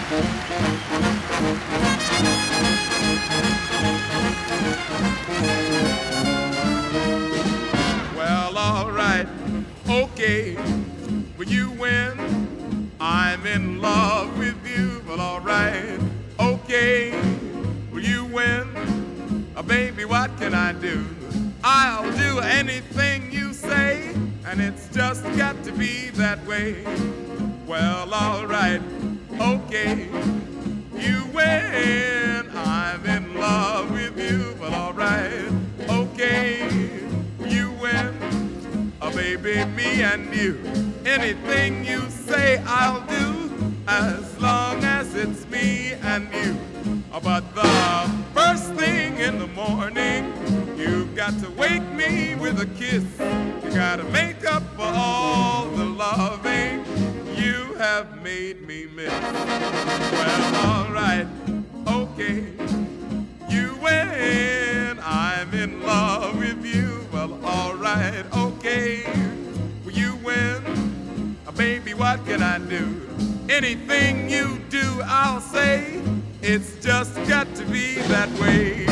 Well, all right, okay, will you win? I'm in love with you. Well, all right, okay, will you win? Baby, what can I do? I'll do anything you say, and it's just got to be that way. Well, all right, okay, you win. I'm in love with you. Well, all right, okay, you win. Baby, me and you. Anything you say, I'll do, as long as it's me and you. But the first thing in the morning, you've got to wake me with a kiss. You gotta make up for all the loving you have made me miss. Well, all right, okay, you win. I'm in love with you. Well, all right, okay, you win. Baby, what can I do? Anything you do, I'll say. It's just got to be that way.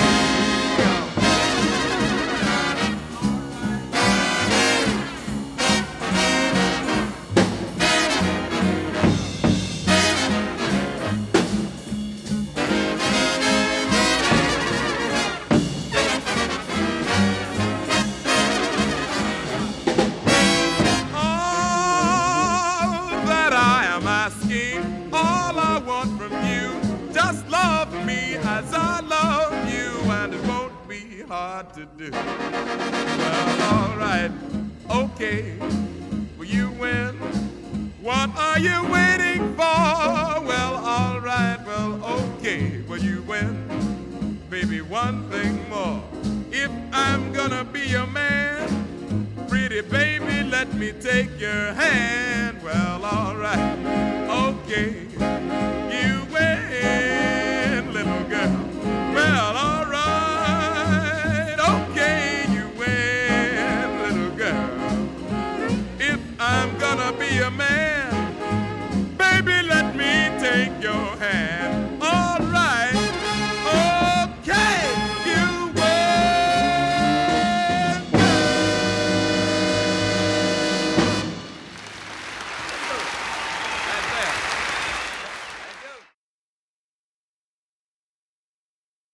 As I love you, and it won't be hard to do. Well, all right, okay, will you win? What are you waiting for? Well, all right, well, okay, will you win? Baby, one thing more. If I'm gonna be your man, pretty baby, let me take your hand. Well, all right, okay, you win.